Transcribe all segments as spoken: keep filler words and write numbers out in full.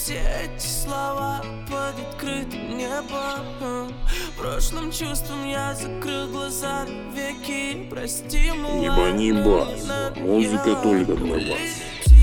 все эти слова под открытым небом. Прошлым чувством я закрыл глаза веки. Прости, мой. Не бани бас, музыка только для вас.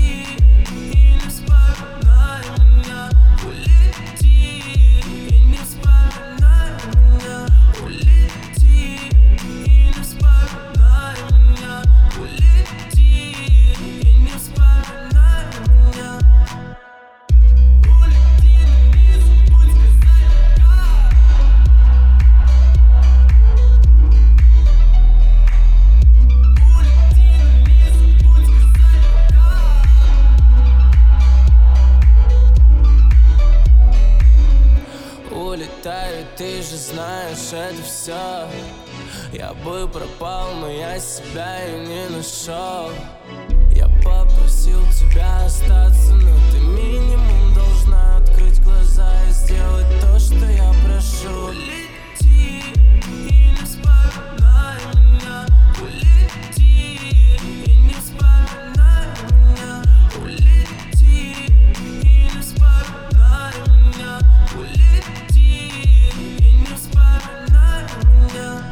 Улетаю, ты же знаешь, это все. Я бы пропал, но я себя и не нашел. Я попросил тебя остаться, но ты минимум должна открыть глаза и сделать то, что я прошу. Улети и не вспоминай меня. Улети и не вспоминай меня. Улети и не вспоминай меня. Улети и не вспоминай меня.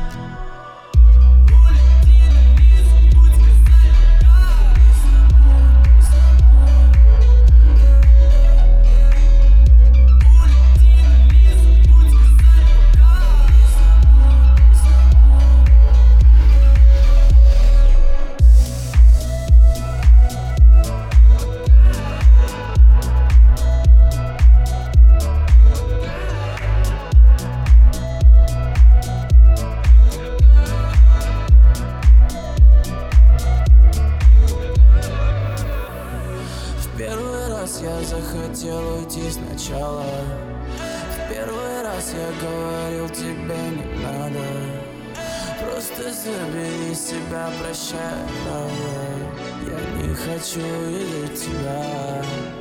Улети и забудь сказать пока. Улети и забудь сказать пока. В первый раз я захотел уйти сначала. В первый раз я говорил, тебе не надо. Просто забери себя, прощай, правда. Я не хочу видеть тебя.